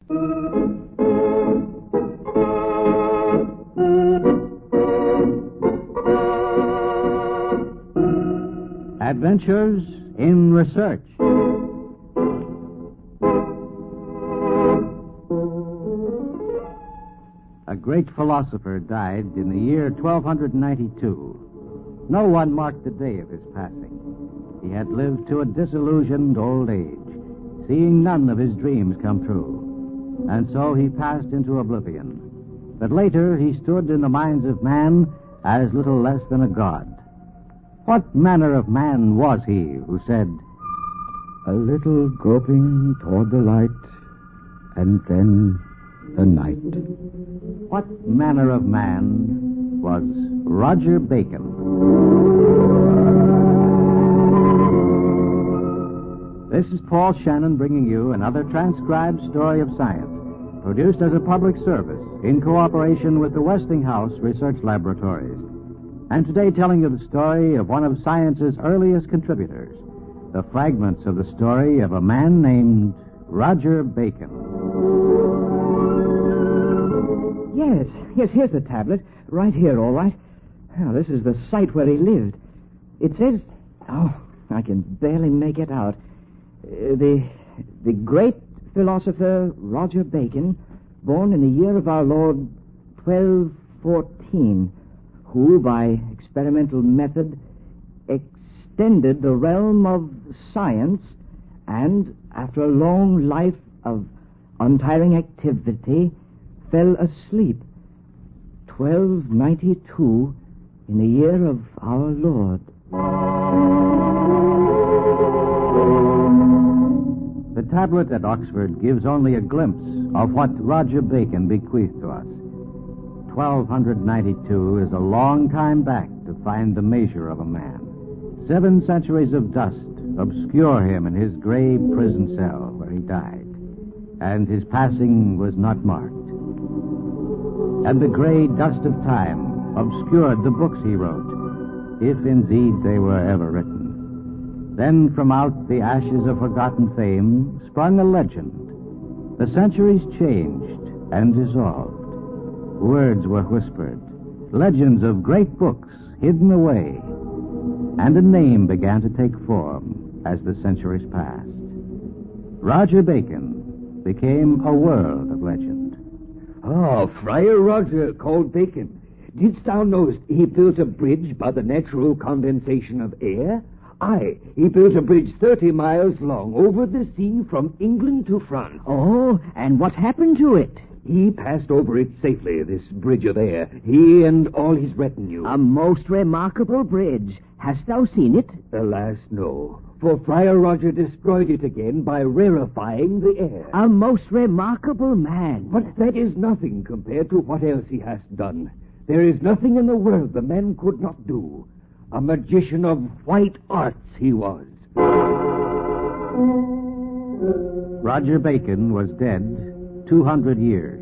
Adventures in Research. A great philosopher died in the year 1292. No one marked the day of his passing. He had lived to a disillusioned old age, seeing none of his dreams come true. And so he passed into oblivion. But later he stood in the minds of man as little less than a god. What manner of man was he who said, "A little groping toward the light, and then the night"? What manner of man was Roger Bacon? This is Paul Shannon bringing you another transcribed story of science, produced as a public service in cooperation with the Westinghouse Research Laboratories. And today telling you the story of one of science's earliest contributors, the fragments of the story of a man named Roger Bacon. Yes, here's the tablet. Right here, all right. Now, this is the site where he lived. It says... Oh, I can barely make it out. The great philosopher Roger Bacon, born in the year of our Lord 1214, who, by experimental method, extended the realm of science and, after a long life of untiring activity, fell asleep 1292 in the year of our Lord. The tablet at Oxford gives only a glimpse of what Roger Bacon bequeathed to us. 1292 is a long time back to find the measure of a man. 7 centuries of dust obscure him in his gray prison cell where he died, and his passing was not marked. And the gray dust of time obscured the books he wrote, if indeed they were ever written. Then from out the ashes of forgotten fame sprung a legend. The centuries changed and dissolved. Words were whispered, legends of great books hidden away, and a name began to take form as the centuries passed. Roger Bacon became a world of legend. Oh, Friar Roger called Bacon. Didst thou knowest he built a bridge by the natural condensation of air? Aye, he built a bridge 30 miles long over the sea from England to France. Oh, and what happened to it? He passed over it safely, this bridge of air, he and all his retinue. A most remarkable bridge. Hast thou seen it? Alas, no. For Friar Roger destroyed it again by rarefying the air. A most remarkable man. But that is nothing compared to what else he has done. There is nothing in the world the man could not do. A magician of white arts he was. Roger Bacon was dead 200 years.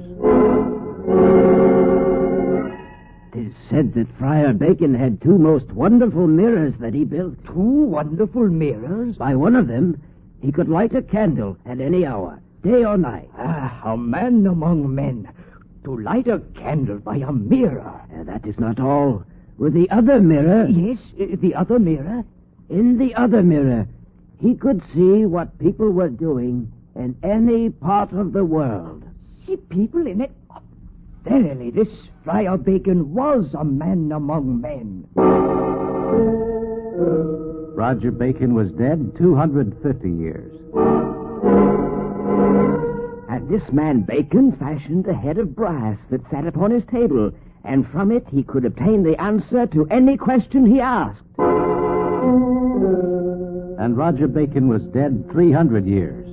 'Tis said that Friar Bacon had 2 most wonderful mirrors that he built. 2 wonderful mirrors? By one of them, he could light a candle at any hour, day or night. A man among men. To light a candle by a mirror. That is not all. With the other mirror... Yes, the other mirror? In the other mirror, he could see what people were doing in any part of the world. See people in it? Verily, this Friar Bacon was a man among men. Roger Bacon was dead 250 years. And this man Bacon fashioned a head of brass that sat upon his table, and from it he could obtain the answer to any question he asked. And Roger Bacon was dead 300 years.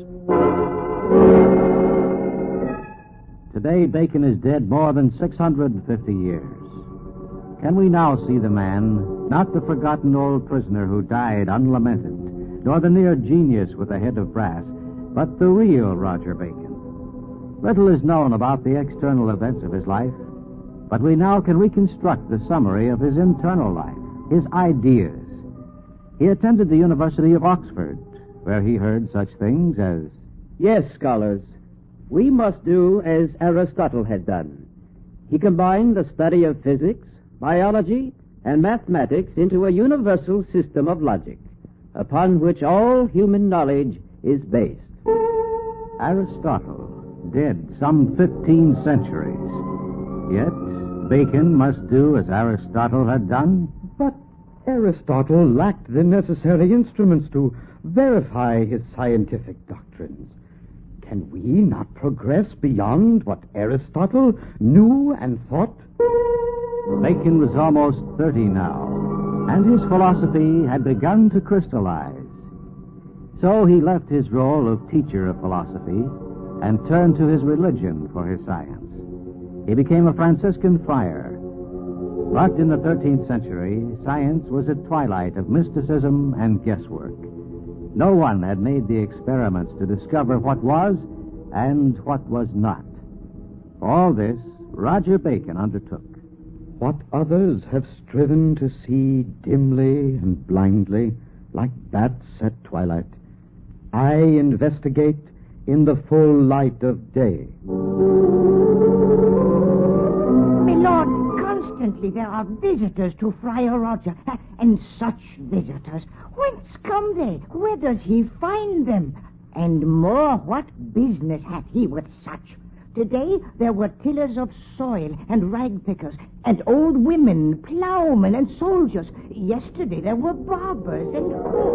Today, Bacon is dead more than 650 years. Can we now see the man, not the forgotten old prisoner who died unlamented, nor the near genius with a head of brass, but the real Roger Bacon? Little is known about the external events of his life, but we now can reconstruct the summary of his internal life, his ideas. He attended the University of Oxford, where he heard such things as... Yes, scholars. We must do as Aristotle had done. He combined the study of physics, biology, and mathematics into a universal system of logic, upon which all human knowledge is based. Aristotle, dead some 15 centuries. Yet Bacon must do as Aristotle had done. But Aristotle lacked the necessary instruments to verify his scientific doctrines. Can we not progress beyond what Aristotle knew and thought? Bacon was almost 30 now, and his philosophy had begun to crystallize. So he left his role of teacher of philosophy and turned to his religion for his science. He became a Franciscan friar. But in the 13th century, science was at twilight of mysticism and guesswork. No one had made the experiments to discover what was and what was not. All this Roger Bacon undertook. What others have striven to see dimly and blindly, like bats at twilight, I investigate in the full light of day. My lord, constantly there are visitors to Friar Roger, and such visitors. Whence come they? Where does he find them? And more, what business hath he with such? Today there were tillers of soil and rag pickers, and old women, plowmen, and soldiers. Yesterday there were barbers and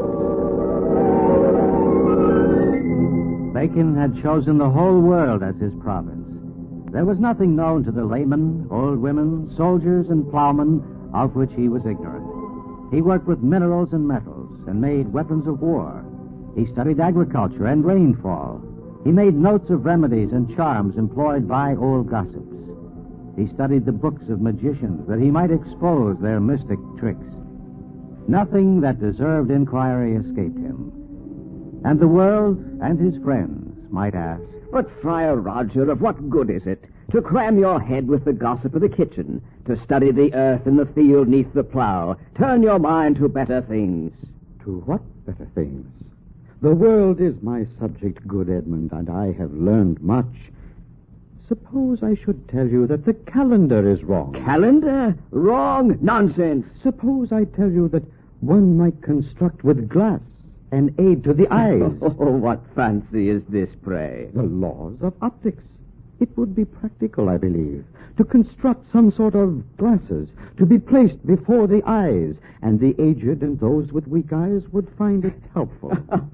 cooks. Bacon had chosen the whole world as his province. There was nothing known to the laymen, old women, soldiers, and plowmen of which he was ignorant. He worked with minerals and metals and made weapons of war. He studied agriculture and rainfall. He made notes of remedies and charms employed by old gossips. He studied the books of magicians that he might expose their mystic tricks. Nothing that deserved inquiry escaped him. And the world and his friends might ask, But, Friar Roger, of what good is it to cram your head with the gossip of the kitchen, to study the earth in the field neath the plow, turn your mind to better things? To what better things? The world is my subject, good Edmund, and I have learned much. Suppose I should tell you that the calendar is wrong. Calendar? Wrong? Nonsense. Suppose I tell you that one might construct with glass an aid to the eyes. Oh, what fancy is this, pray? The laws of optics. It would be practical, I believe, to construct some sort of glasses to be placed before the eyes, and the aged and those with weak eyes would find it helpful.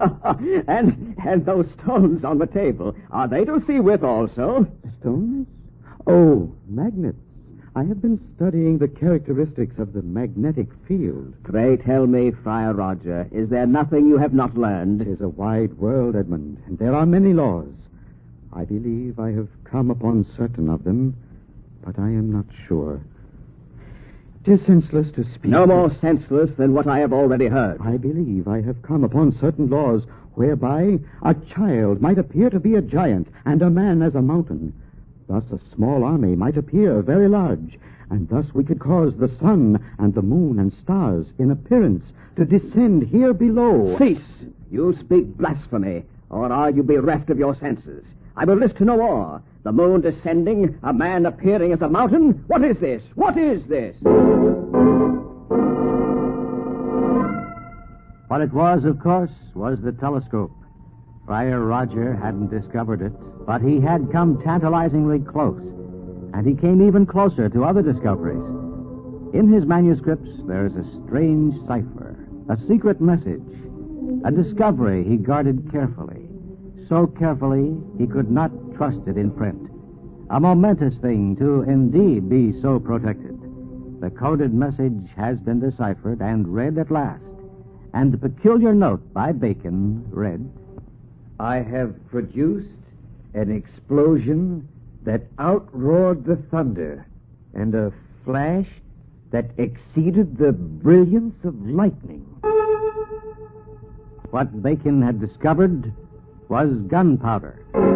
and those stones on the table, are they to see with also? Stones? Oh, magnets. I have been studying the characteristics of the magnetic field. Pray tell me, Friar Roger, is there nothing you have not learned? It is a wide world, Edmund, and there are many laws. I believe I have come upon certain of them, but I am not sure. 'Tis senseless to speak. No more senseless than what I have already heard. I believe I have come upon certain laws whereby a child might appear to be a giant and a man as a mountain. Thus a small army might appear very large, and thus we could cause the sun and the moon and stars in appearance to descend here below. Cease! You speak blasphemy, or are you bereft of your senses? I will list to no more. The moon descending, a man appearing as a mountain. What is this? What is this? What it was, of course, was the telescope. Friar Roger hadn't discovered it, but he had come tantalizingly close, and he came even closer to other discoveries. In his manuscripts, there is a strange cipher, a secret message, a discovery he guarded carefully. So carefully, he could not trust it in print. A momentous thing to indeed be so protected. The coded message has been deciphered and read at last, and the peculiar note by Bacon read, I have produced an explosion that outroared the thunder, and a flash that exceeded the brilliance of lightning. What Bacon had discovered was gunpowder.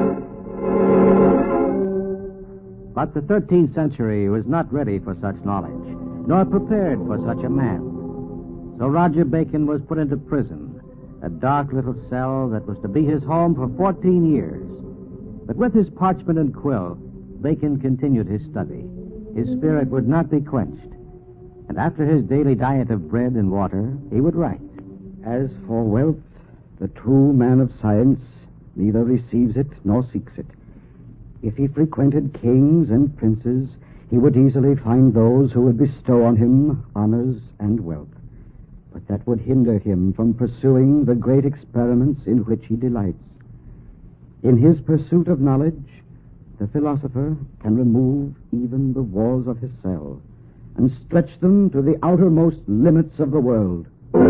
But the 13th century was not ready for such knowledge, nor prepared for such a man. So Roger Bacon was put into prison, a dark little cell that was to be his home for 14 years. But with his parchment and quill, Bacon continued his study. His spirit would not be quenched. And after his daily diet of bread and water, he would write. As for wealth, the true man of science neither receives it nor seeks it. If he frequented kings and princes, he would easily find those who would bestow on him honors and wealth. But that would hinder him from pursuing the great experiments in which he delights. In his pursuit of knowledge, the philosopher can remove even the walls of his cell and stretch them to the outermost limits of the world.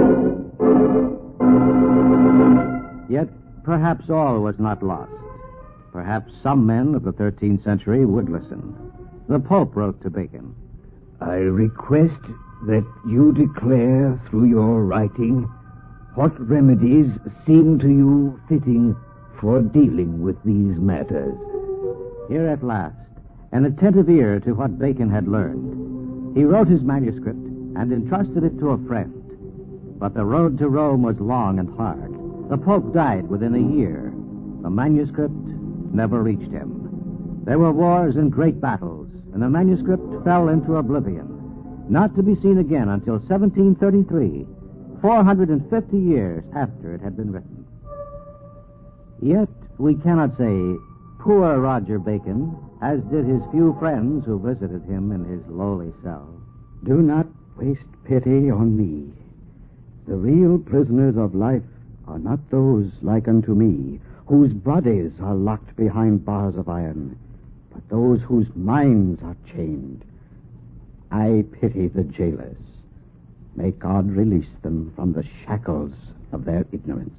Yet perhaps all was not lost. Perhaps some men of the 13th century would listen. The Pope wrote to Bacon. I request that you declare through your writing what remedies seem to you fitting for dealing with these matters. Here at last, an attentive ear to what Bacon had learned. He wrote his manuscript and entrusted it to a friend. But the road to Rome was long and hard. The Pope died within a year. The manuscript never reached him. There were wars and great battles, and the manuscript fell into oblivion, not to be seen again until 1733, 450 years after it had been written. Yet we cannot say, poor Roger Bacon, as did his few friends who visited him in his lowly cell. Do not waste pity on me. The real prisoners of life are not those like unto me, whose bodies are locked behind bars of iron, but those whose minds are chained. I pity the jailers. May God release them from the shackles of their ignorance.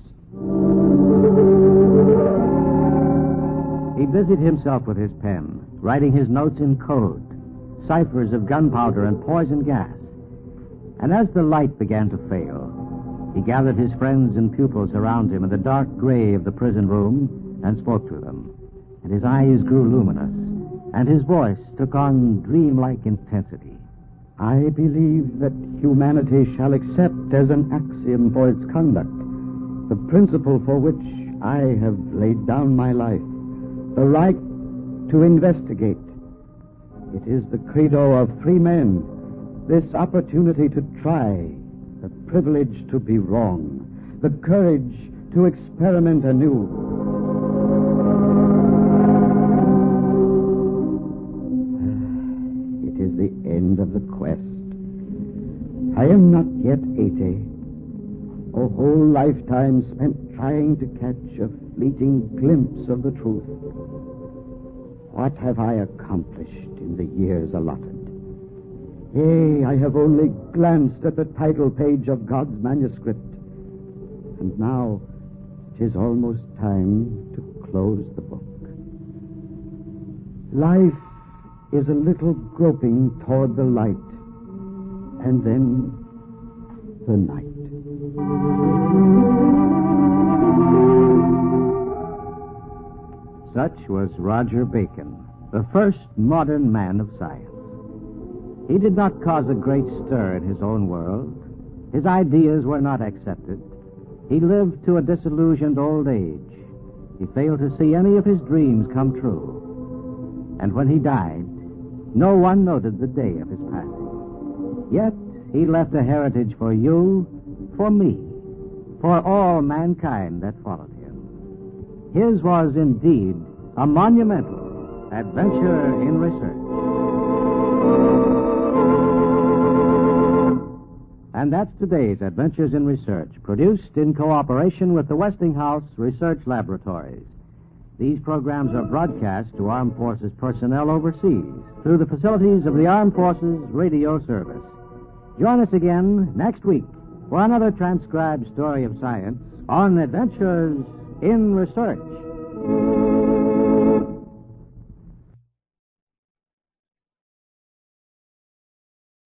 He busied himself with his pen, writing his notes in code, ciphers of gunpowder and poison gas. And as the light began to fail, he gathered his friends and pupils around him in the dark gray of the prison room and spoke to them. And his eyes grew luminous, and his voice took on dreamlike intensity. I believe that humanity shall accept as an axiom for its conduct the principle for which I have laid down my life, the right to investigate. It is the credo of free men, this opportunity to try, the privilege to be wrong, the courage to experiment anew. It is the end of the quest. I am not yet 80. A whole lifetime spent trying to catch a fleeting glimpse of the truth. What have I accomplished in the years allotted? Yea, I have only glanced at the title page of God's manuscript. And now it is almost time to close the book. Life is a little groping toward the light, and then the night. Such was Roger Bacon, the first modern man of science. He did not cause a great stir in his own world. His ideas were not accepted. He lived to a disillusioned old age. He failed to see any of his dreams come true. And when he died, no one noted the day of his passing. Yet he left a heritage for you, for me, for all mankind that followed him. His was indeed a monumental adventure in research. And that's today's Adventures in Research, produced in cooperation with the Westinghouse Research Laboratories. These programs are broadcast to Armed Forces personnel overseas through the facilities of the Armed Forces Radio Service. Join us again next week for another transcribed story of science on Adventures in Research.